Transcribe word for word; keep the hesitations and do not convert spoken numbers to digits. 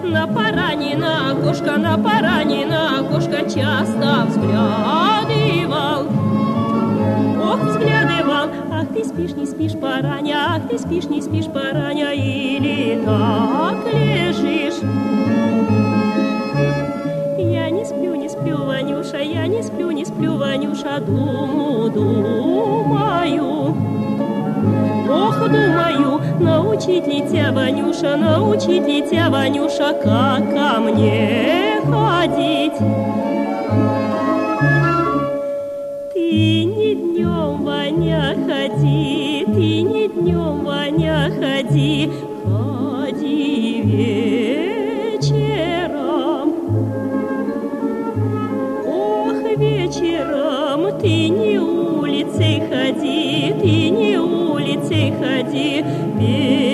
на Паранина окошко, на Паранина окошко часто взглядывал. Ох, взглядывал, ах, ты спишь, не спишь, Параня, ах, ты спишь, не спишь, Параня, или так лежишь. Я не сплю, не сплю, Ванюша, я не сплю, не сплю, Ванюша, думаю, думаю. Ох, думаю, научить ли тебя, Ванюша, научить ли тебя, Ванюша, как ко мне ходить. Ты не днем, Ваня, ходи, ты не днем, Ваня, ходи, ходи вечером. Ох, вечером ты не улицей ходи, ты не улицей ходи,